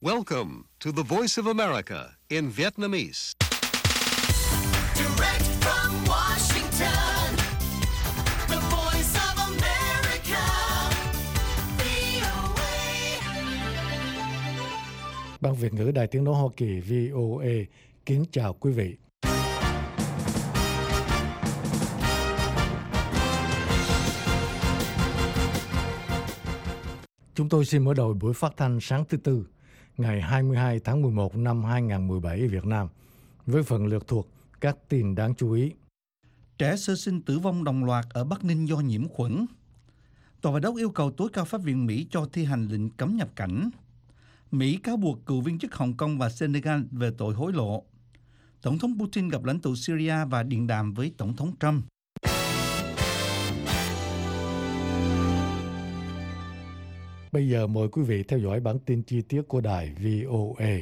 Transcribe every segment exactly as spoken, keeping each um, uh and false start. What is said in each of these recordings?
Welcome to the Voice of America in Vietnamese. Direct from Washington, the Voice of America, vê o a. Ban Việt ngữ Đài Tiếng nói Hoa Kỳ vê o a kính chào quý vị. Chúng tôi xin mở đầu buổi phát thanh sáng thứ Tư, ngày hai mươi hai tháng mười một năm hai nghìn không trăm mười bảy Việt Nam, với phần lược thuộc các tin đáng chú ý. Trẻ sơ sinh tử vong đồng loạt ở Bắc Ninh do nhiễm khuẩn. Tòa Bạch Ốc yêu cầu tối cao pháp viện Mỹ cho thi hành lệnh cấm nhập cảnh. Mỹ cáo buộc cựu viên chức Hồng Kông và Senegal về tội hối lộ. Tổng thống Putin gặp lãnh tụ Syria và điện đàm với Tổng thống Trump. Bây giờ mời quý vị theo dõi bản tin chi tiết của đài vê o a.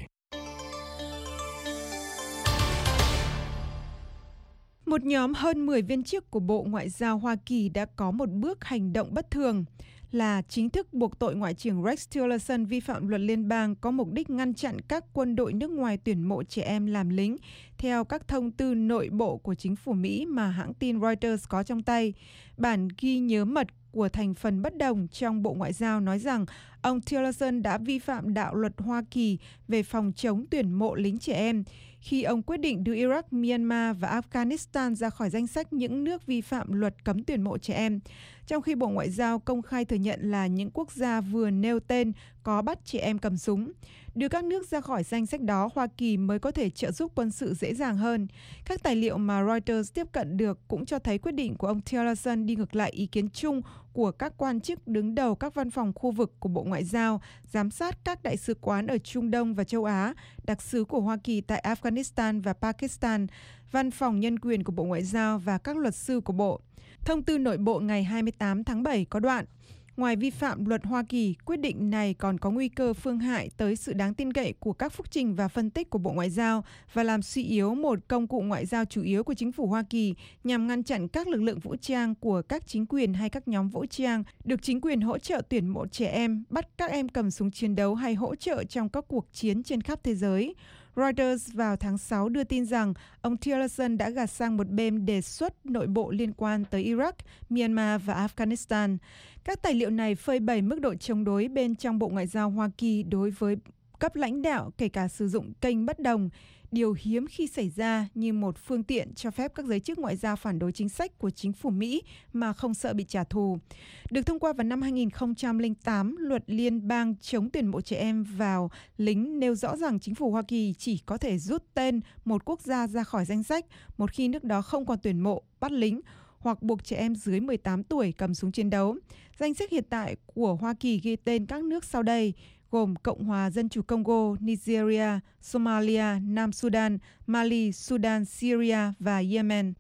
Một nhóm hơn mười viên chức của Bộ Ngoại giao Hoa Kỳ đã có một bước hành động bất thường là chính thức buộc tội Ngoại trưởng Rex Tillerson vi phạm luật liên bang có mục đích ngăn chặn các quân đội nước ngoài tuyển mộ trẻ em làm lính, theo các thông tư nội bộ của chính phủ Mỹ mà hãng tin Reuters có trong tay. Bản ghi nhớ mật của thành phần bất đồng trong Bộ Ngoại giao nói rằng ông Tillerson đã vi phạm đạo luật Hoa Kỳ về phòng chống tuyển mộ lính trẻ em khi ông quyết định đưa Iraq, Myanmar và Afghanistan ra khỏi danh sách những nước vi phạm luật cấm tuyển mộ trẻ em. Trong khi Bộ Ngoại giao công khai thừa nhận là những quốc gia vừa nêu tên có bắt trẻ em cầm súng. Đưa các nước ra khỏi danh sách đó, Hoa Kỳ mới có thể trợ giúp quân sự dễ dàng hơn. Các tài liệu mà Reuters tiếp cận được cũng cho thấy quyết định của ông Tillerson đi ngược lại ý kiến chung của các quan chức đứng đầu các văn phòng khu vực của Bộ Ngoại giao, giám sát các đại sứ quán ở Trung Đông và châu Á, đặc sứ của Hoa Kỳ tại Afghanistan và Pakistan, văn phòng nhân quyền của Bộ Ngoại giao và các luật sư của Bộ. Thông tư nội bộ ngày hai mươi tám tháng bảy có đoạn: ngoài vi phạm luật Hoa Kỳ, quyết định này còn có nguy cơ phương hại tới sự đáng tin cậy của các phúc trình và phân tích của Bộ Ngoại giao và làm suy yếu một công cụ ngoại giao chủ yếu của chính phủ Hoa Kỳ nhằm ngăn chặn các lực lượng vũ trang của các chính quyền hay các nhóm vũ trang được chính quyền hỗ trợ tuyển mộ trẻ em, bắt các em cầm súng chiến đấu hay hỗ trợ trong các cuộc chiến trên khắp thế giới. Reuters vào tháng sáu đưa tin rằng ông Tillerson đã gạt sang một bên đề xuất nội bộ liên quan tới Iraq, Myanmar và Afghanistan. Các tài liệu này phơi bày mức độ chống đối bên trong Bộ Ngoại giao Hoa Kỳ đối với cấp lãnh đạo, kể cả sử dụng kênh bất đồng, điều hiếm khi xảy ra như một phương tiện cho phép các giới chức ngoại giao phản đối chính sách của chính phủ Mỹ mà không sợ bị trả thù. Được thông qua vào năm hai nghìn không trăm lẻ tám, luật liên bang chống tuyển mộ trẻ em vào lính nêu rõ rằng chính phủ Hoa Kỳ chỉ có thể rút tên một quốc gia ra khỏi danh sách một khi nước đó không còn tuyển mộ, bắt lính hoặc buộc trẻ em dưới mười tám tuổi cầm súng chiến đấu. Danh sách hiện tại của Hoa Kỳ ghi tên các nước sau đây, gồm Cộng hòa Dân chủ Congo, Nigeria, Somalia, Nam Sudan, Mali, Sudan, Syria và Yemen.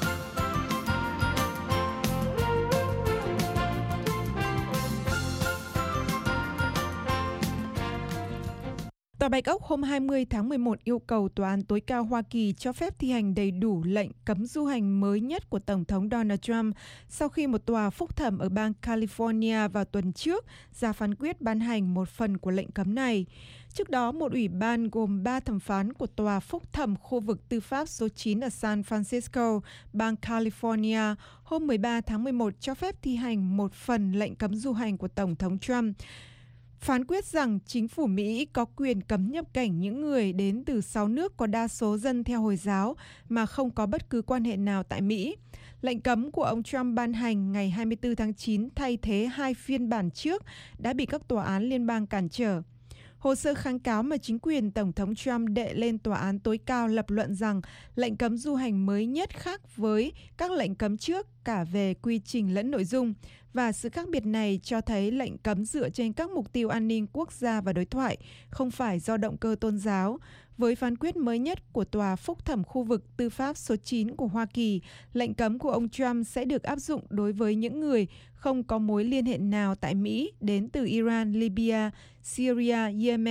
Tòa Bạch Ốc hôm hai mươi tháng mười một yêu cầu Tòa án tối cao Hoa Kỳ cho phép thi hành đầy đủ lệnh cấm du hành mới nhất của Tổng thống Donald Trump sau khi một tòa phúc thẩm ở bang California vào tuần trước ra phán quyết ban hành một phần của lệnh cấm này. Trước đó, một ủy ban gồm ba thẩm phán của Tòa phúc thẩm khu vực tư pháp số chín ở San Francisco, bang California, hôm mười ba tháng mười một cho phép thi hành một phần lệnh cấm du hành của Tổng thống Trump. Phán quyết rằng chính phủ Mỹ có quyền cấm nhập cảnh những người đến từ sáu nước có đa số dân theo Hồi giáo mà không có bất cứ quan hệ nào tại Mỹ. Lệnh cấm của ông Trump ban hành ngày hai mươi tư tháng chín thay thế hai phiên bản trước đã bị các tòa án liên bang cản trở. Hồ sơ kháng cáo mà chính quyền Tổng thống Trump đệ lên Tòa án tối cao lập luận rằng lệnh cấm du hành mới nhất khác với các lệnh cấm trước cả về quy trình lẫn nội dung, và sự khác biệt này cho thấy lệnh cấm dựa trên các mục tiêu an ninh quốc gia và đối thoại, không phải do động cơ tôn giáo. Với phán quyết mới nhất của Tòa phúc thẩm khu vực tư pháp số chín của Hoa Kỳ, lệnh cấm của ông Trump sẽ được áp dụng đối với những người không có mối liên hệ nào tại Mỹ đến từ Iran, Libya, Syria, Yemen,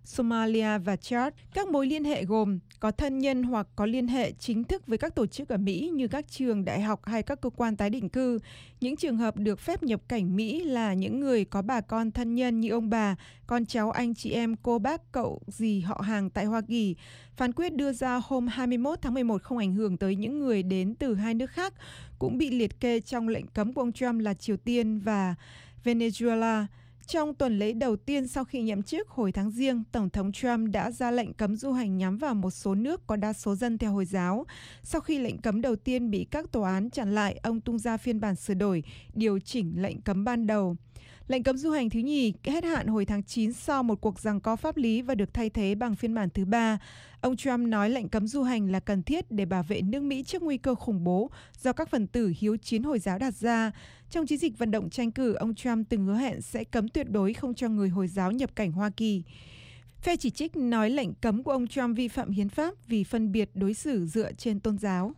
Somalia và Chad. Các mối liên hệ gồm có thân nhân hoặc có liên hệ chính thức với các tổ chức ở Mỹ như các trường đại học hay các cơ quan tái định cư. Những trường hợp được phép nhập cảnh Mỹ là những người có bà con thân nhân như ông bà, con cháu, anh chị em, cô bác, cậu, dì, họ hàng tại Hoa Kỳ. Phán quyết đưa ra hôm hai mươi mốt tháng mười một không ảnh hưởng tới những người đến từ hai nước khác, cũng bị liệt kê trong lệnh cấm của ông Trump là Triều Tiên và Venezuela. Trong tuần lễ đầu tiên sau khi nhậm chức hồi tháng Giêng, Tổng thống Trump đã ra lệnh cấm du hành nhắm vào một số nước có đa số dân theo Hồi giáo. Sau khi lệnh cấm đầu tiên bị các tòa án chặn lại, ông tung ra phiên bản sửa đổi, điều chỉnh lệnh cấm ban đầu. Lệnh cấm du hành thứ nhì hết hạn hồi tháng chín sau một cuộc giằng co pháp lý và được thay thế bằng phiên bản thứ ba. Ông Trump nói lệnh cấm du hành là cần thiết để bảo vệ nước Mỹ trước nguy cơ khủng bố do các phần tử hiếu chiến Hồi giáo đặt ra. Trong chiến dịch vận động tranh cử, ông Trump từng hứa hẹn sẽ cấm tuyệt đối không cho người Hồi giáo nhập cảnh Hoa Kỳ. Phe chỉ trích nói lệnh cấm của ông Trump vi phạm hiến pháp vì phân biệt đối xử dựa trên tôn giáo.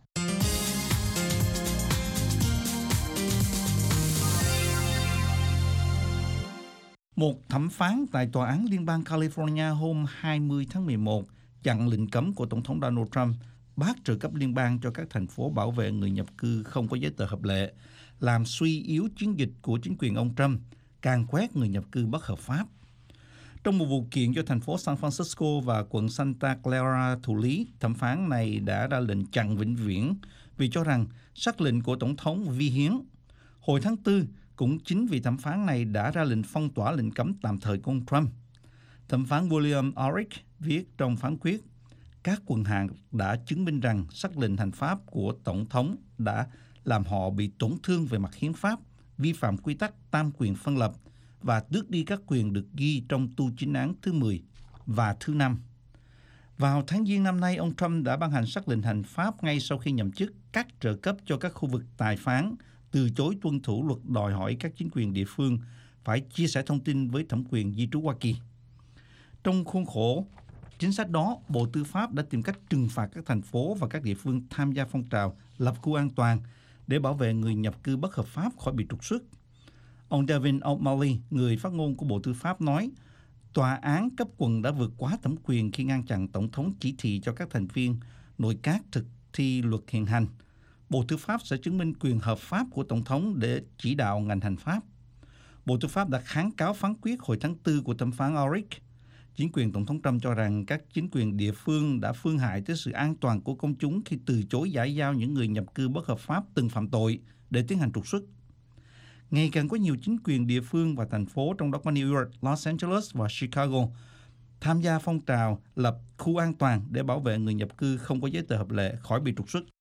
Một thẩm phán tại Tòa án Liên bang California hôm hai mươi tháng mười một chặn lệnh cấm của Tổng thống Donald Trump bác trợ cấp liên bang cho các thành phố bảo vệ người nhập cư không có giấy tờ hợp lệ, làm suy yếu chiến dịch của chính quyền ông Trump, càn quét người nhập cư bất hợp pháp. Trong một vụ kiện cho thành phố San Francisco và quận Santa Clara thụ lý, thẩm phán này đã ra lệnh chặn vĩnh viễn vì cho rằng sắc lệnh của Tổng thống vi hiến. Hồi tháng tư, cũng chính vì thẩm phán này đã ra lệnh phong tỏa lệnh cấm tạm thời của ông Trump. Thẩm phán William Orrick viết trong phán quyết, các quần hạng đã chứng minh rằng sắc lệnh hành pháp của Tổng thống đã làm họ bị tổn thương về mặt hiến pháp, vi phạm quy tắc tam quyền phân lập và tước đi các quyền được ghi trong tu chính án thứ mười và thứ năm. Vào tháng Giêng năm nay, ông Trump đã ban hành sắc lệnh hành pháp ngay sau khi nhậm chức cắt trợ cấp cho các khu vực tài phán, từ chối tuân thủ luật đòi hỏi các chính quyền địa phương phải chia sẻ thông tin với thẩm quyền di trú Hoa Kỳ. Trong khuôn khổ chính sách đó, Bộ Tư pháp đã tìm cách trừng phạt các thành phố và các địa phương tham gia phong trào lập khu an toàn để bảo vệ người nhập cư bất hợp pháp khỏi bị trục xuất. Ông Devin O'Malley, người phát ngôn của Bộ Tư pháp nói, tòa án cấp quận đã vượt quá thẩm quyền khi ngăn chặn Tổng thống chỉ thị cho các thành viên nội các thực thi luật hiện hành. Bộ Tư pháp sẽ chứng minh quyền hợp pháp của Tổng thống để chỉ đạo ngành hành pháp. Bộ Tư pháp đã kháng cáo phán quyết hồi tháng tư của thẩm phán Orrick. Chính quyền Tổng thống Trump cho rằng các chính quyền địa phương đã phương hại tới sự an toàn của công chúng khi từ chối giải giao những người nhập cư bất hợp pháp từng phạm tội để tiến hành trục xuất. Ngày càng có nhiều chính quyền địa phương và thành phố, trong đó có New York, Los Angeles và Chicago, tham gia phong trào lập khu an toàn để bảo vệ người nhập cư không có giấy tờ hợp lệ khỏi bị trục xuất.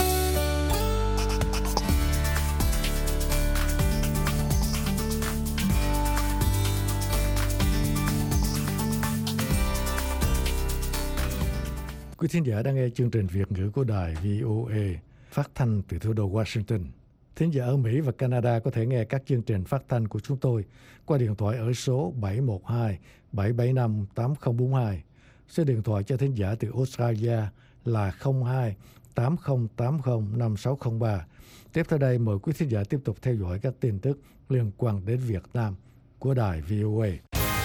Quý thính giả đang nghe chương trình Việt ngữ của đài vê o a phát thanh từ thủ đô Washington. Thính giả ở Mỹ và Canada có thể nghe các chương trình phát thanh của chúng tôi qua điện thoại ở số bảy một hai bảy bảy năm tám không bốn hai. Số điện thoại cho thính giả từ Australia là không hai tám không tám không năm sáu không ba. Tiếp theo đây, mời quý thính giả tiếp tục theo dõi các tin tức liên quan đến Việt Nam của đài vê o a.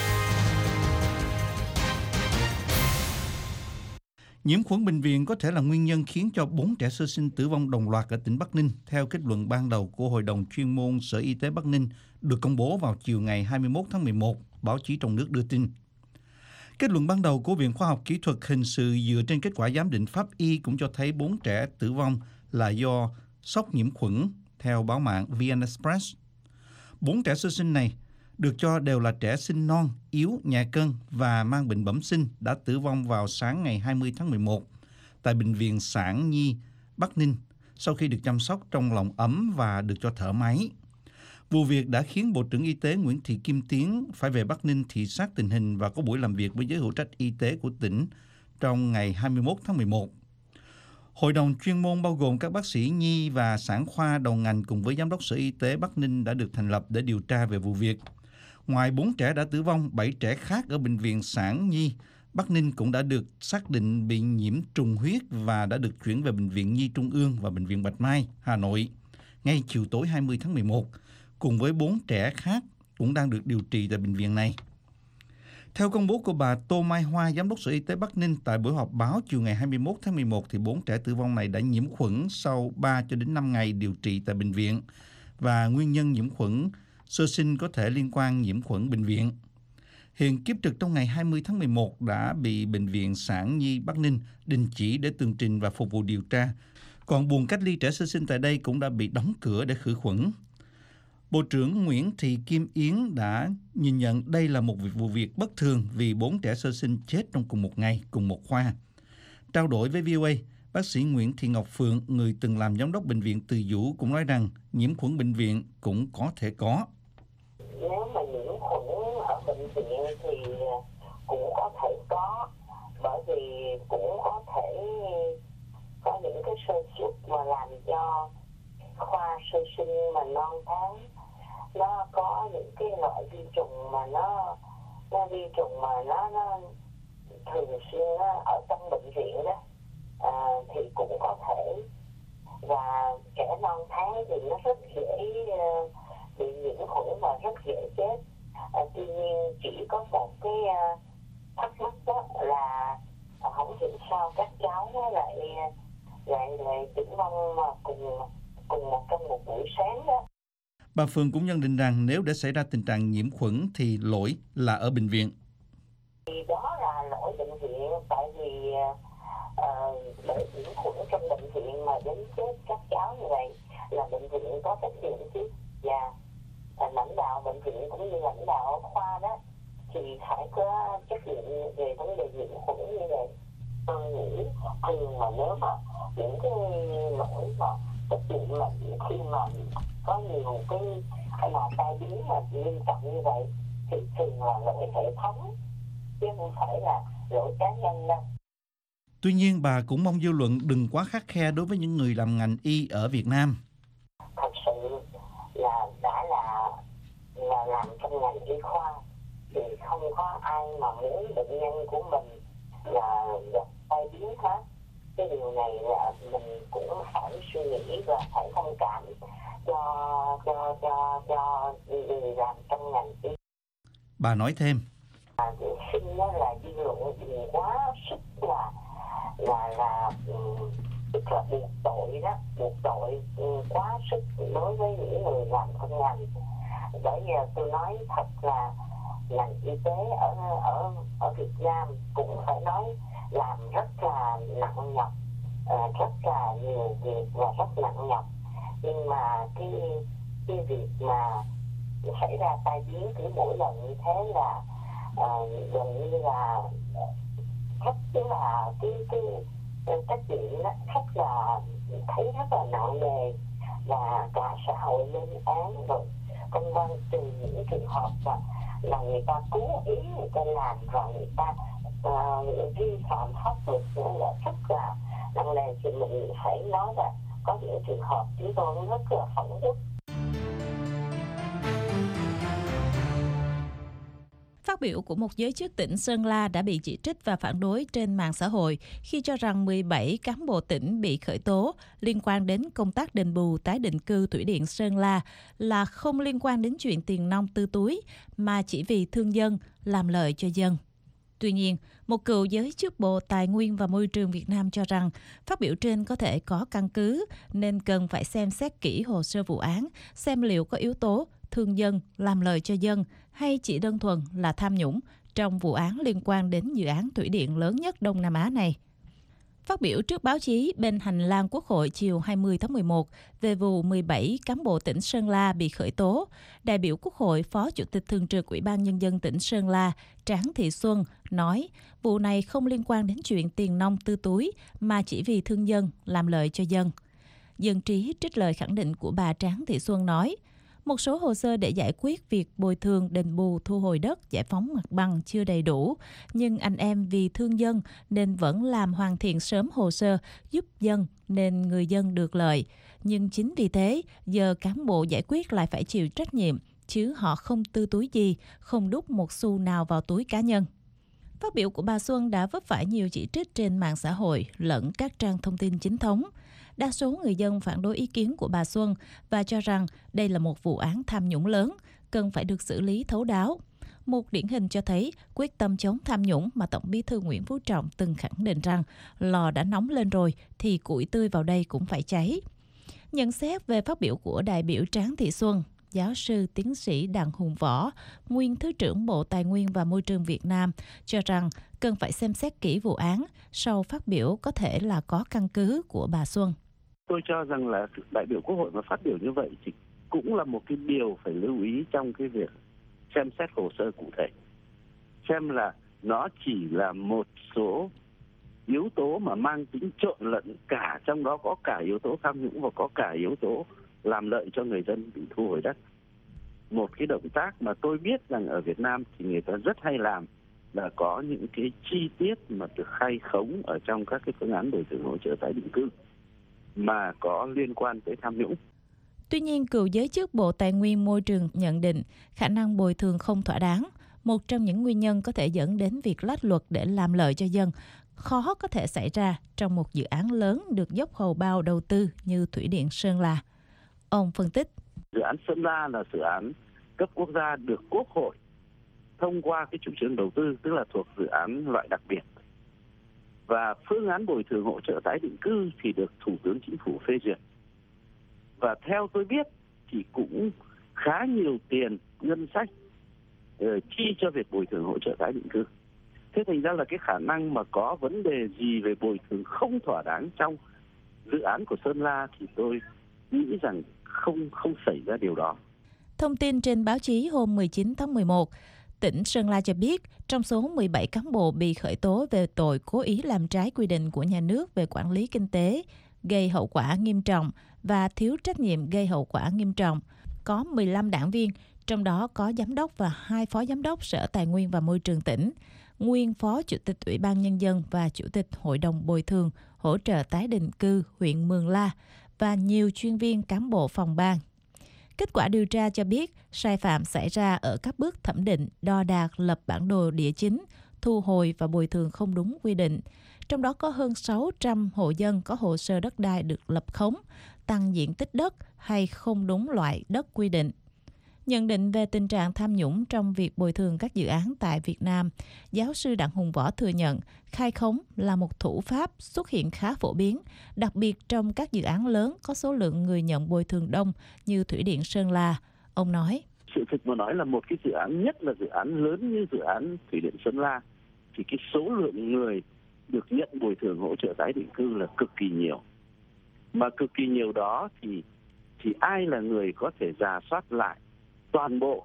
Nhiễm khuẩn bệnh viện có thể là nguyên nhân khiến cho bốn trẻ sơ sinh tử vong đồng loạt ở tỉnh Bắc Ninh, theo kết luận ban đầu của Hội đồng chuyên môn Sở Y tế Bắc Ninh được công bố vào chiều ngày hai mươi mốt tháng mười một, báo chí trong nước đưa tin. Kết luận ban đầu của Viện Khoa học Kỹ thuật Hình sự dựa trên kết quả giám định pháp y cũng cho thấy bốn trẻ tử vong là do sốc nhiễm khuẩn, theo báo mạng vê en Express. Bốn trẻ sơ sinh này được cho đều là trẻ sinh non, yếu, nhẹ cân và mang bệnh bẩm sinh đã tử vong vào sáng ngày hai mươi tháng mười một tại Bệnh viện Sản Nhi, Bắc Ninh sau khi được chăm sóc trong lòng ấm và được cho thở máy. Vụ việc đã khiến Bộ trưởng Y tế Nguyễn Thị Kim Tiến phải về Bắc Ninh thị sát tình hình và có buổi làm việc với giới hữu trách y tế của tỉnh trong ngày hai mươi mốt tháng mười một. Hội đồng chuyên môn bao gồm các bác sĩ nhi và sản khoa đầu ngành cùng với Giám đốc Sở Y tế Bắc Ninh đã được thành lập để điều tra về vụ việc. Ngoài bốn trẻ đã tử vong, bảy trẻ khác ở Bệnh viện Sản Nhi, Bắc Ninh cũng đã được xác định bị nhiễm trùng huyết và đã được chuyển về Bệnh viện Nhi Trung ương và Bệnh viện Bạch Mai, Hà Nội, ngay chiều tối hai mươi tháng mười một, cùng với bốn trẻ khác cũng đang được điều trị tại bệnh viện này. Theo công bố của bà Tô Mai Hoa, Giám đốc Sở Y tế Bắc Ninh tại buổi họp báo chiều ngày hai mươi mốt tháng mười một, thì bốn trẻ tử vong này đã nhiễm khuẩn sau ba cho đến năm ngày điều trị tại bệnh viện và nguyên nhân nhiễm khuẩn sơ sinh có thể liên quan nhiễm khuẩn bệnh viện. Hiện kiếp trực trong ngày hai mươi tháng mười một đã bị Bệnh viện Sản Nhi Bắc Ninh đình chỉ để tường trình và phục vụ điều tra. Còn buồng cách ly trẻ sơ sinh tại đây cũng đã bị đóng cửa để khử khuẩn. Bộ trưởng Nguyễn Thị Kim Yến đã nhìn nhận đây là một vụ việc bất thường vì bốn trẻ sơ sinh chết trong cùng một ngày, cùng một khoa. Trao đổi với vê o a, bác sĩ Nguyễn Thị Ngọc Phượng, người từng làm giám đốc bệnh viện Từ Dũ cũng nói rằng nhiễm khuẩn bệnh viện cũng có thể có. Nếu mà nhiễm khuẩn ở bệnh viện thì cũng có thể có, bởi vì cũng có thể có những cái sơ suất mà làm cho khoa sơ sinh mà non tháng nó có những cái loại vi trùng mà nó nó vi trùng mà nó nó thường xuyên nó ở trong bệnh viện đó, à, thì cũng có thể. Và trẻ non tháng thì nó rất dễ uh, bị nhiễm khuẩn và rất dễ chết. À, tuy nhiên chỉ có một cái uh, thắc mắc đó là uh, không hiểu sao các cháu nó lại lại lại tử vong mà cùng cùng một trong một buổi sáng đó. Bà Phương cũng nhận định rằng nếu để xảy ra tình trạng nhiễm khuẩn thì lỗi là ở bệnh viện. Thì đó là lỗi bệnh viện, tại vì uh, để nhiễm khuẩn trong bệnh viện mà đến chết các cháu như vậy là bệnh viện có trách nhiệm chứ. Và uh, lãnh đạo bệnh viện cũng như lãnh đạo khoa đó thì phải có trách nhiệm về vấn đề nhiễm khuẩn như vậy. Tôi nghĩ thường mà nếu mà những cái lỗi mà trách nhiệm mà khi mà có nhiều cái là tai biến mà nghiêm trọng như vậy thì thường là lỗi hệ thống chứ không phải là lỗi cá nhân đâu. Tuy nhiên, bà cũng mong dư luận đừng quá khắt khe đối với những người làm ngành y ở Việt Nam. Thật sự là đã là là làm trong ngành y khoa thì không có ai mà muốn bệnh nhân của mình là gặp tai biến hết. Cái điều này là mình cũng phải suy nghĩ và phải thông cảm cho cho cho cho người làm trong ngành y. Bà nói thêm. À, xin đó là dư luận đừng quá sức là là là tức là buộc tội đó, buộc tội quá sức đối với những người làm trong ngành. Bởi giờ tôi nói thật là ngành y tế ở ở ở Việt Nam cũng phải nói làm rất là nặng nhọc, uh, rất là nhiều việc và rất nặng nhọc. Nhưng mà cái cái việc mà xảy ra tai biến cứ mỗi lần như thế là uh, gần như là rất là cái cái trách nhiệm đó rất là thấy rất là nặng nề và cả xã hội lên án rồi công văn từ những trường hợp mà là người ta cố ý người ta làm rồi người ta uh, vi phạm pháp luật nữa là rất là nặng nề. Thì mình phải nói là có những trường hợp chúng tôi rất là phẫn uất. Phát biểu của một giới chức tỉnh Sơn La đã bị chỉ trích và phản đối trên mạng xã hội khi cho rằng mười bảy cán bộ tỉnh bị khởi tố liên quan đến công tác đền bù tái định cư thủy điện Sơn La là không liên quan đến chuyện tiền nong tư túi mà chỉ vì thương dân, làm lợi cho dân. Tuy nhiên, một cựu giới chức Bộ Tài nguyên và Môi trường Việt Nam cho rằng phát biểu trên có thể có căn cứ nên cần phải xem xét kỹ hồ sơ vụ án, xem liệu có yếu tố thương dân, làm lợi cho dân hay chỉ đơn thuần là tham nhũng trong vụ án liên quan đến dự án thủy điện lớn nhất Đông Nam Á này. Phát biểu trước báo chí bên hành lang Quốc hội chiều hai mươi tháng mười một về vụ mười bảy cán bộ tỉnh Sơn La bị khởi tố, đại biểu Quốc hội Phó Chủ tịch Thường trực Ủy ban Nhân dân tỉnh Sơn La Tráng Thị Xuân nói vụ này không liên quan đến chuyện tiền nong tư túi mà chỉ vì thương dân, làm lợi cho dân. Dân trí trích lời khẳng định của bà Tráng Thị Xuân nói, một số hồ sơ để giải quyết việc bồi thường, đền bù, thu hồi đất, giải phóng mặt bằng chưa đầy đủ, nhưng anh em vì thương dân nên vẫn làm hoàn thiện sớm hồ sơ, giúp dân nên người dân được lợi. Nhưng chính vì thế, giờ cán bộ giải quyết lại phải chịu trách nhiệm, chứ họ không tư túi gì, không đút một xu nào vào túi cá nhân. Phát biểu của bà Xuân đã vấp phải nhiều chỉ trích trên mạng xã hội lẫn các trang thông tin chính thống. Đa số người dân phản đối ý kiến của bà Xuân và cho rằng đây là một vụ án tham nhũng lớn, cần phải được xử lý thấu đáo. một điển hình cho thấy quyết tâm chống tham nhũng mà Tổng Bí thư Nguyễn Phú Trọng từng khẳng định rằng lò đã nóng lên rồi thì củi tươi vào đây cũng phải cháy. Nhận xét về phát biểu của đại biểu Tráng Thị Xuân, giáo sư tiến sĩ Đặng Hùng Võ, nguyên Thứ trưởng Bộ Tài nguyên và Môi trường Việt Nam, cho rằng cần phải xem xét kỹ vụ án, sau phát biểu có thể là có căn cứ của bà Xuân. Tôi cho rằng là đại biểu Quốc hội mà phát biểu như vậy thì cũng là một cái điều phải lưu ý trong cái việc xem xét hồ sơ cụ thể. Xem là nó chỉ là một số yếu tố mà mang tính trộn lẫn, cả trong đó có cả yếu tố tham nhũng và có cả yếu tố làm lợi cho người dân bị thu hồi đất. Một cái động tác mà tôi biết rằng ở Việt Nam thì người ta rất hay làm là có những cái chi tiết mà được khai khống ở trong các cái phương án bồi thường hỗ trợ tái định cư mà có liên quan tới tham nhũng. Tuy nhiên, cựu giới chức Bộ Tài nguyên Môi trường nhận định khả năng bồi thường không thỏa đáng, một trong những nguyên nhân có thể dẫn đến việc lách luật để làm lợi cho dân, khó có thể xảy ra trong một dự án lớn được dốc hầu bao đầu tư như Thủy điện Sơn La. Ông phân tích. Dự án Sơn La là dự án cấp quốc gia được Quốc hội thông qua cái chủ trương đầu tư, tức là thuộc dự án loại đặc biệt. Và phương án bồi thường hỗ trợ tái định cư thì được Thủ tướng Chính phủ phê duyệt. Và theo tôi biết thì cũng khá nhiều tiền ngân sách uh, chi cho việc bồi thường hỗ trợ tái định cư. Thế thành ra là cái khả năng mà có vấn đề gì về bồi thường không thỏa đáng trong dự án của Sơn La thì tôi nghĩ rằng không không xảy ra điều đó. Thông tin trên báo chí hôm mười chín tháng mười một, tỉnh Sơn La cho biết trong số mười bảy cán bộ bị khởi tố về tội cố ý làm trái quy định của nhà nước về quản lý kinh tế, gây hậu quả nghiêm trọng và thiếu trách nhiệm gây hậu quả nghiêm trọng, có mười lăm đảng viên, trong đó có giám đốc và hai phó giám đốc Sở Tài nguyên và Môi trường tỉnh, nguyên phó chủ tịch Ủy ban Nhân dân và chủ tịch Hội đồng Bồi thường hỗ trợ tái định cư huyện Mường La và nhiều chuyên viên cán bộ phòng ban. Kết quả điều tra cho biết sai phạm xảy ra ở các bước thẩm định, đo đạc, lập bản đồ địa chính, thu hồi và bồi thường không đúng quy định. Trong đó có hơn sáu trăm hộ dân có hồ sơ đất đai được lập khống, tăng diện tích đất hay không đúng loại đất quy định. Nhận định về tình trạng tham nhũng trong việc bồi thường các dự án tại Việt Nam, giáo sư Đặng Hùng Võ thừa nhận khai khống là một thủ pháp xuất hiện khá phổ biến, đặc biệt trong các dự án lớn có số lượng người nhận bồi thường đông như Thủy điện Sơn La. Ông nói, sự thực mà nói là một cái dự án, nhất là dự án lớn như dự án Thủy điện Sơn La, thì cái số lượng người được nhận bồi thường hỗ trợ tái định cư là cực kỳ nhiều. Mà cực kỳ nhiều đó thì, thì ai là người có thể rà soát lại toàn bộ,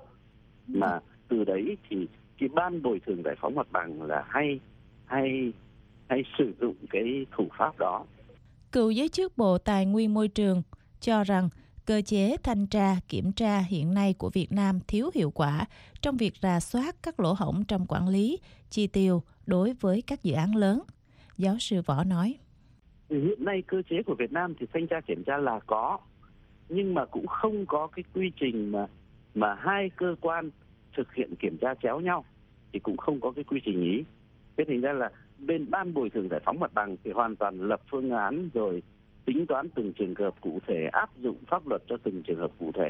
mà từ đấy thì cái ban bồi thường giải phóng mặt bằng là hay hay hay sử dụng cái thủ pháp đó. Cựu giới chức Bộ Tài nguyên Môi trường cho rằng cơ chế thanh tra, kiểm tra hiện nay của Việt Nam thiếu hiệu quả trong việc rà soát các lỗ hổng trong quản lý, chi tiêu đối với các dự án lớn. Giáo sư Võ nói, hiện nay cơ chế của Việt Nam thì thanh tra kiểm tra là có, nhưng mà cũng không có cái quy trình mà mà hai cơ quan thực hiện kiểm tra chéo nhau, thì cũng không có cái quy trình ý. Thế thành ra là bên ban bồi thường giải phóng mặt bằng thì hoàn toàn lập phương án rồi tính toán từng trường hợp cụ thể, áp dụng pháp luật cho từng trường hợp cụ thể.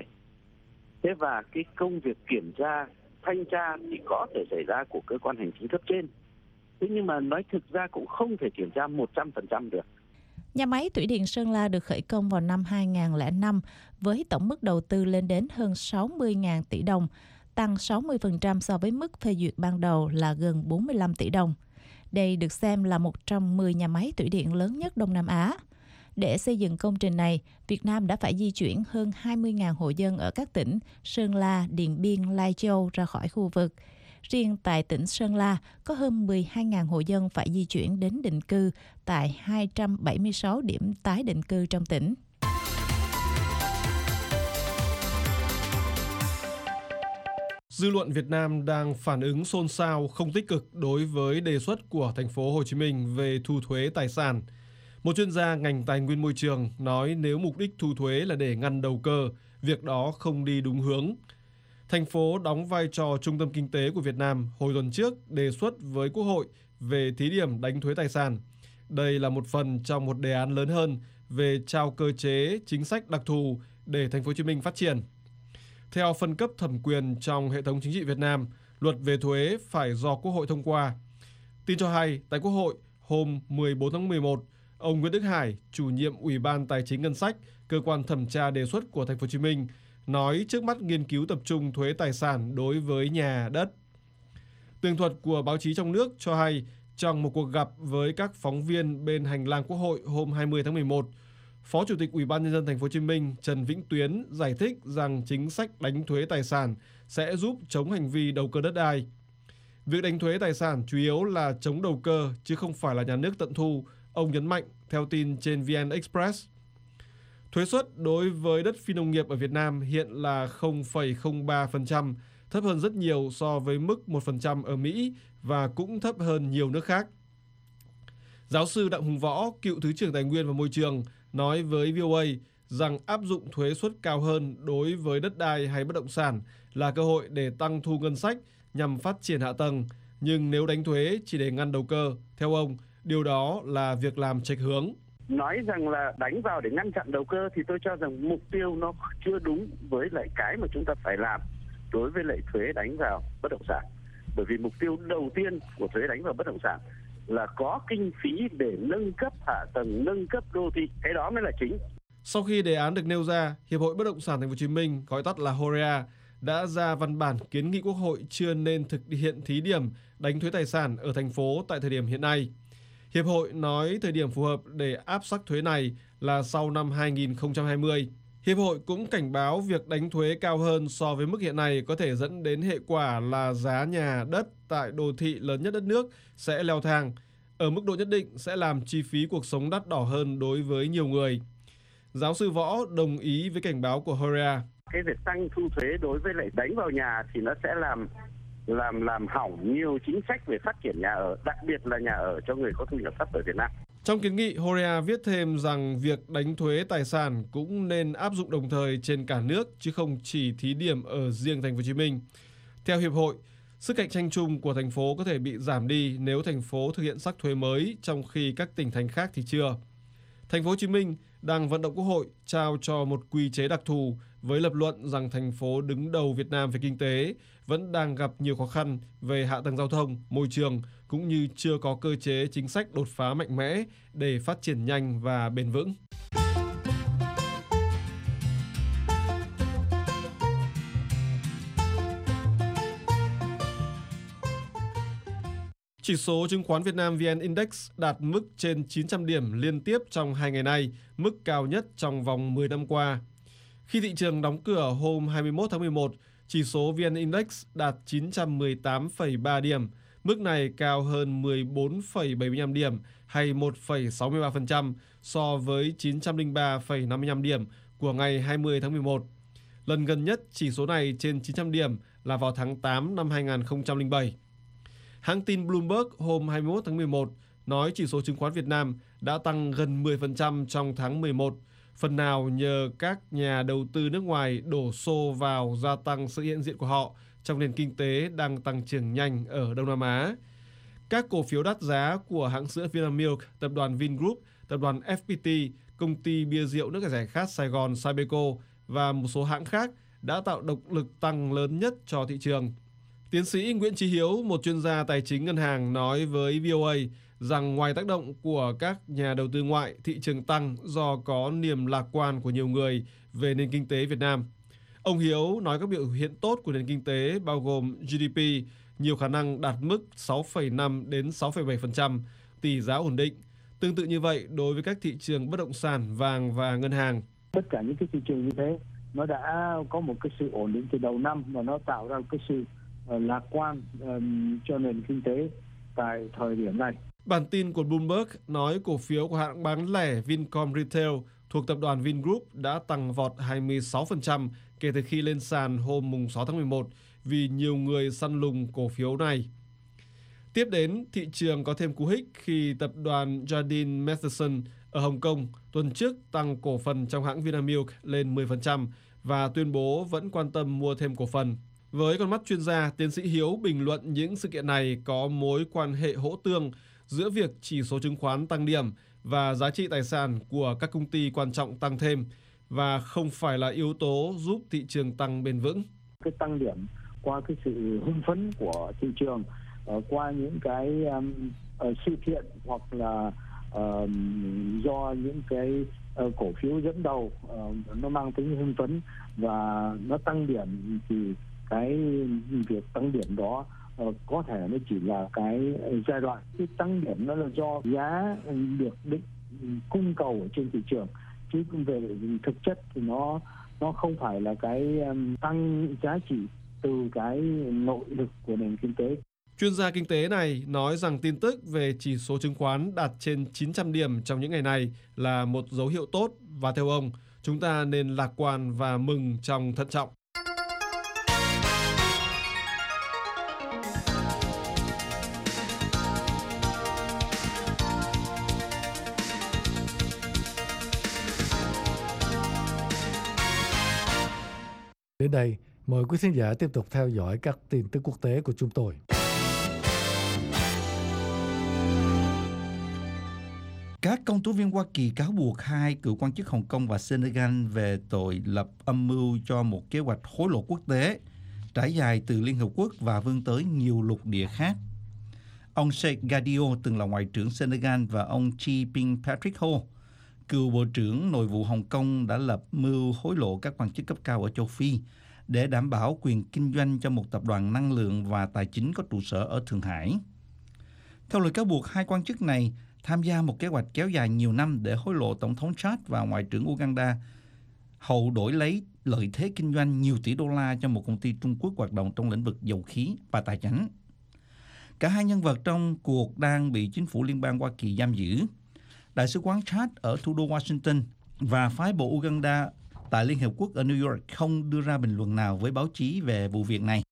Thế và cái công việc kiểm tra, thanh tra thì có thể xảy ra của cơ quan hành chính cấp trên. Thế nhưng mà nói thực ra cũng không thể kiểm tra một trăm phần trăm được. Nhà máy Thủy điện Sơn La được khởi công vào năm hai nghìn không trăm lẻ năm với tổng mức đầu tư lên đến hơn sáu mươi nghìn tỷ đồng, tăng sáu mươi phần trăm so với mức phê duyệt ban đầu là gần bốn mươi lăm tỷ đồng. Đây được xem là một trong mười nhà máy thủy điện lớn nhất Đông Nam Á. Để xây dựng công trình này, Việt Nam đã phải di chuyển hơn hai mươi nghìn hộ dân ở các tỉnh Sơn La, Điện Biên, Lai Châu ra khỏi khu vực. Riêng tại tỉnh Sơn La, có hơn mười hai nghìn hộ dân phải di chuyển đến định cư tại hai trăm bảy mươi sáu điểm tái định cư trong tỉnh. Dư luận Việt Nam đang phản ứng xôn xao không tích cực đối với đề xuất của thành phố Hồ Chí Minh về thu thuế tài sản. Một chuyên gia ngành tài nguyên môi trường nói nếu mục đích thu thuế là để ngăn đầu cơ, việc đó không đi đúng hướng. Thành phố đóng vai trò trung tâm kinh tế của Việt Nam hồi tuần trước đề xuất với Quốc hội về thí điểm đánh thuế tài sản. Đây là một phần trong một đề án lớn hơn về trao cơ chế chính sách đặc thù để thành phố Hồ Chí Minh phát triển. Theo phân cấp thẩm quyền trong hệ thống chính trị Việt Nam, luật về thuế phải do Quốc hội thông qua. Tin cho hay, tại Quốc hội, hôm mười bốn tháng mười một, ông Nguyễn Đức Hải, chủ nhiệm Ủy ban Tài chính Ngân sách, cơ quan thẩm tra đề xuất của Thành phố Hồ Chí Minh, nói trước mắt nghiên cứu tập trung thuế tài sản đối với nhà, đất. Tường thuật của báo chí trong nước cho hay, trong một cuộc gặp với các phóng viên bên hành lang Quốc hội hôm hai mươi tháng mười một, Phó Chủ tịch Ủy ban Nhân dân Thành phố Hồ Chí Minh Trần Vĩnh Tuyến giải thích rằng chính sách đánh thuế tài sản sẽ giúp chống hành vi đầu cơ đất đai. Việc đánh thuế tài sản chủ yếu là chống đầu cơ chứ không phải là nhà nước tận thu, ông nhấn mạnh theo tin trên vê en Express. Thuế suất đối với đất phi nông nghiệp ở Việt Nam hiện là không phẩy không ba phần trăm, thấp hơn rất nhiều so với mức một phần trăm ở Mỹ và cũng thấp hơn nhiều nước khác. Giáo sư Đặng Hùng Võ, cựu Thứ trưởng Tài nguyên và Môi trường, nói với vê o a rằng áp dụng thuế suất cao hơn đối với đất đai hay bất động sản là cơ hội để tăng thu ngân sách nhằm phát triển hạ tầng. Nhưng nếu đánh thuế chỉ để ngăn đầu cơ, theo ông, điều đó là việc làm chệch hướng. Nói rằng là đánh vào để ngăn chặn đầu cơ thì tôi cho rằng mục tiêu nó chưa đúng với lại cái mà chúng ta phải làm đối với lại thuế đánh vào bất động sản. Bởi vì mục tiêu đầu tiên của thuế đánh vào bất động sản là có kinh phí để nâng cấp hạ tầng, nâng cấp đô thị, cái đó mới là chính. Sau khi đề án được nêu ra, Hiệp hội Bất động sản Thành phố Hồ Chí Minh, gọi tắt là hô rê a, đã ra văn bản kiến nghị Quốc hội chưa nên thực hiện thí điểm đánh thuế tài sản ở thành phố tại thời điểm hiện nay. Hiệp hội nói thời điểm phù hợp để áp sắc thuế này là sau năm hai nghìn không trăm hai mươi. Hiệp hội cũng cảnh báo việc đánh thuế cao hơn so với mức hiện nay có thể dẫn đến hệ quả là giá nhà, đất tại đô thị lớn nhất đất nước sẽ leo thang. Ở mức độ nhất định sẽ làm chi phí cuộc sống đắt đỏ hơn đối với nhiều người. Giáo sư Võ đồng ý với cảnh báo của hô rê a. Cái việc tăng thu thuế đối với lại đánh vào nhà thì nó sẽ làm làm làm hỏng nhiều chính sách về phát triển nhà ở, đặc biệt là nhà ở cho người có thu nhập thấp ở Việt Nam. Trong kiến nghị, hô rê a viết thêm rằng việc đánh thuế tài sản cũng nên áp dụng đồng thời trên cả nước chứ không chỉ thí điểm ở riêng Thành phố Hồ Chí Minh. Theo hiệp hội, sức cạnh tranh chung của thành phố có thể bị giảm đi nếu thành phố thực hiện sắc thuế mới trong khi các tỉnh thành khác thì chưa. Thành phố Hồ Chí Minh đang vận động Quốc hội trao cho một quy chế đặc thù với lập luận rằng thành phố đứng đầu Việt Nam về kinh tế vẫn đang gặp nhiều khó khăn về hạ tầng giao thông, môi trường cũng như chưa có cơ chế chính sách đột phá mạnh mẽ để phát triển nhanh và bền vững. Chỉ số chứng khoán Việt Nam vê en Index đạt mức trên chín trăm điểm liên tiếp trong hai ngày nay, mức cao nhất trong vòng mười năm qua. Khi thị trường đóng cửa hôm hai mươi mốt tháng mười một, chỉ số vê en Index đạt chín trăm mười tám phẩy ba điểm, mức này cao hơn mười bốn phẩy bảy mươi lăm điểm hay một phẩy sáu mươi ba phần trăm so với chín trăm lẻ ba phẩy năm mươi lăm điểm của ngày hai mươi tháng mười một. Lần gần nhất chỉ số này trên chín trăm điểm là vào tháng tám năm hai nghìn không trăm lẻ bảy. Hãng tin Bloomberg hôm hai mươi mốt tháng mười một nói chỉ số chứng khoán Việt Nam đã tăng gần mười phần trăm trong tháng mười một, phần nào nhờ các nhà đầu tư nước ngoài đổ xô vào gia tăng sự hiện diện của họ trong nền kinh tế đang tăng trưởng nhanh ở Đông Nam Á. Các cổ phiếu đắt giá của hãng sữa Vinamilk, tập đoàn Vingroup, tập đoàn ép pê tê, công ty bia rượu nước giải khát Sài Gòn Sabeco và một số hãng khác đã tạo động lực tăng lớn nhất cho thị trường. Tiến sĩ Nguyễn Chí Hiếu, một chuyên gia tài chính ngân hàng, nói với vê o a rằng ngoài tác động của các nhà đầu tư ngoại, thị trường tăng do có niềm lạc quan của nhiều người về nền kinh tế Việt Nam. Ông Hiếu nói các biểu hiện tốt của nền kinh tế bao gồm giê đê pê nhiều khả năng đạt mức sáu phẩy năm đến sáu phẩy bảy phần trăm, tỷ giá ổn định. Tương tự như vậy đối với các thị trường bất động sản, vàng và ngân hàng. Tất cả những cái thị trường như thế nó đã có một cái sự ổn định từ đầu năm và nó tạo ra cái sự lạc quan um, cho nền kinh tế tại thời điểm này. Bản tin của Bloomberg nói cổ phiếu của hãng bán lẻ Vincom Retail thuộc tập đoàn Vingroup đã tăng vọt hai mươi sáu phần trăm kể từ khi lên sàn hôm sáu tháng mười một vì nhiều người săn lùng cổ phiếu này. Tiếp đến, thị trường có thêm cú hích khi tập đoàn Jardine Matheson ở Hồng Kông tuần trước tăng cổ phần trong hãng Vinamilk lên mười phần trăm và tuyên bố vẫn quan tâm mua thêm cổ phần. Với con mắt chuyên gia, tiến sĩ Hiếu bình luận những sự kiện này có mối quan hệ hỗ tương giữa việc chỉ số chứng khoán tăng điểm và giá trị tài sản của các công ty quan trọng tăng thêm và không phải là yếu tố giúp thị trường tăng bền vững. Cái tăng điểm qua cái sự hưng phấn của thị trường, uh, qua những cái um, uh, sự kiện hoặc là uh, do những cái uh, cổ phiếu dẫn đầu uh, nó mang tính hưng phấn và nó tăng điểm, thì cái việc tăng điểm đó uh, có thể nó chỉ là cái giai đoạn. Cái tăng điểm nó là do giá được định cung cầu ở trên thị trường, chứ về thực chất thì nó nó không phải là cái um, tăng giá trị từ cái nội lực của nền kinh tế. Chuyên gia kinh tế này nói rằng tin tức về chỉ số chứng khoán đạt trên chín trăm điểm trong những ngày này là một dấu hiệu tốt, và theo ông, chúng ta nên lạc quan và mừng trong thận trọng. Đến đây, mời quý khán giả tiếp tục theo dõi các tin tức quốc tế của chúng tôi. Các công tố viên Hoa Kỳ cáo buộc hai cựu quan chức Hồng Kông và Senegal về tội lập âm mưu cho một kế hoạch hối lộ quốc tế trải dài từ Liên Hợp Quốc và vươn tới nhiều lục địa khác. Ông Sheikh Gadio từng là ngoại trưởng Senegal và ông Chi Ping Patrick Ho, cựu Bộ trưởng Nội vụ Hồng Kông, đã lập mưu hối lộ các quan chức cấp cao ở châu Phi để đảm bảo quyền kinh doanh cho một tập đoàn năng lượng và tài chính có trụ sở ở Thượng Hải. Theo lời cáo buộc, hai quan chức này tham gia một kế hoạch kéo dài nhiều năm để hối lộ Tổng thống Chad và Ngoại trưởng Uganda, hậu đổi lấy lợi thế kinh doanh nhiều tỷ đô la cho một công ty Trung Quốc hoạt động trong lĩnh vực dầu khí và tài chính. Cả hai nhân vật trong cuộc đang bị chính phủ liên bang Hoa Kỳ giam giữ. Đại sứ quán Chad ở thủ đô Washington và phái bộ Uganda tại Liên Hợp Quốc ở New York không đưa ra bình luận nào với báo chí về vụ việc này.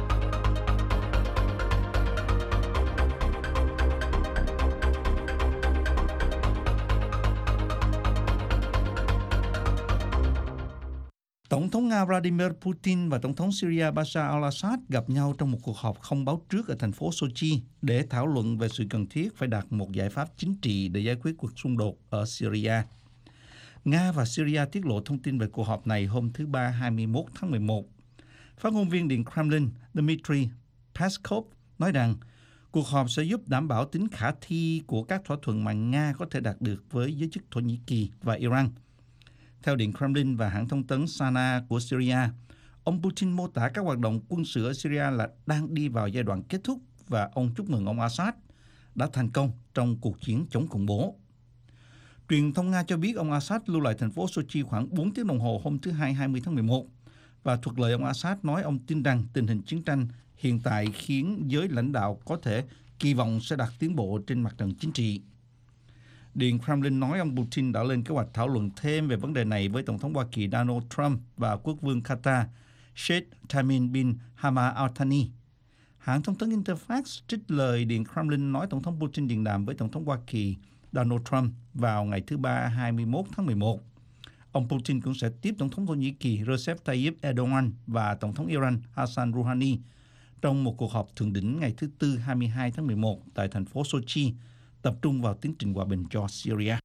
Tổng thống Nga Vladimir Putin và Tổng thống Syria Bashar al-Assad gặp nhau trong một cuộc họp không báo trước ở thành phố Sochi để thảo luận về sự cần thiết phải đạt một giải pháp chính trị để giải quyết cuộc xung đột ở Syria. Nga và Syria tiết lộ thông tin về cuộc họp này hôm thứ Ba hai mươi mốt tháng mười một. Phát ngôn viên Điện Kremlin Dmitry Peskov nói rằng cuộc họp sẽ giúp đảm bảo tính khả thi của các thỏa thuận mà Nga có thể đạt được với giới chức Thổ Nhĩ Kỳ và Iran. Theo Điện Kremlin và hãng thông tấn Sana của Syria, ông Putin mô tả các hoạt động quân sự ở Syria là đang đi vào giai đoạn kết thúc và ông chúc mừng ông Assad đã thành công trong cuộc chiến chống khủng bố. Truyền thông Nga cho biết ông Assad lưu lại thành phố Sochi khoảng bốn tiếng đồng hồ hôm thứ Hai hai mươi tháng mười một và thuật lời ông Assad nói ông tin rằng tình hình chiến tranh hiện tại khiến giới lãnh đạo có thể kỳ vọng sẽ đạt tiến bộ trên mặt trận chính trị. Điện Kremlin nói ông Putin đã lên kế hoạch thảo luận thêm về vấn đề này với Tổng thống Hoa Kỳ Donald Trump và Quốc vương Qatar Sheikh Tamim bin Hamad Al Thani. Hãng thông tấn Interfax trích lời Điện Kremlin nói Tổng thống Putin điện đàm với Tổng thống Hoa Kỳ Donald Trump vào ngày thứ Ba hai mươi mốt tháng mười một. Ông Putin cũng sẽ tiếp Tổng thống Thổ Nhĩ Kỳ Recep Tayyip Erdogan và Tổng thống Iran Hassan Rouhani trong một cuộc họp thượng đỉnh ngày thứ Tư hai mươi hai tháng mười một tại thành phố Sochi, tập trung vào tiến trình hòa bình cho Syria.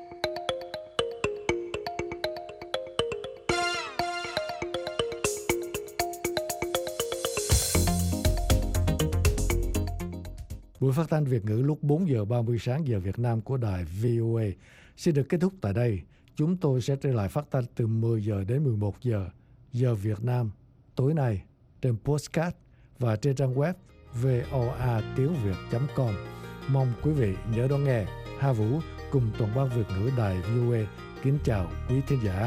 Buổi phát thanh Việt ngữ lúc bốn giờ ba mươi sáng giờ Việt Nam của đài vê o a xin được kết thúc tại đây. Chúng tôi sẽ trở lại phát thanh từ mười giờ đến mười một giờ giờ Việt Nam tối nay trên podcast và trên trang web voa tiếng việt chấm com. Mong quý vị nhớ đón nghe. Hà Vũ cùng toàn ban Việt ngữ đài vê o a kính chào quý thính giả.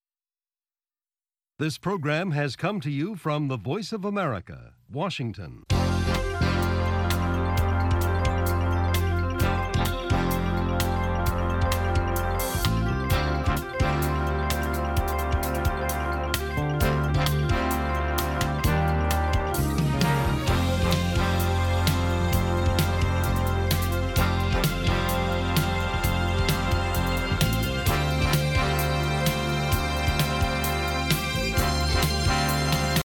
This program has come to you from the Voice of America, Washington.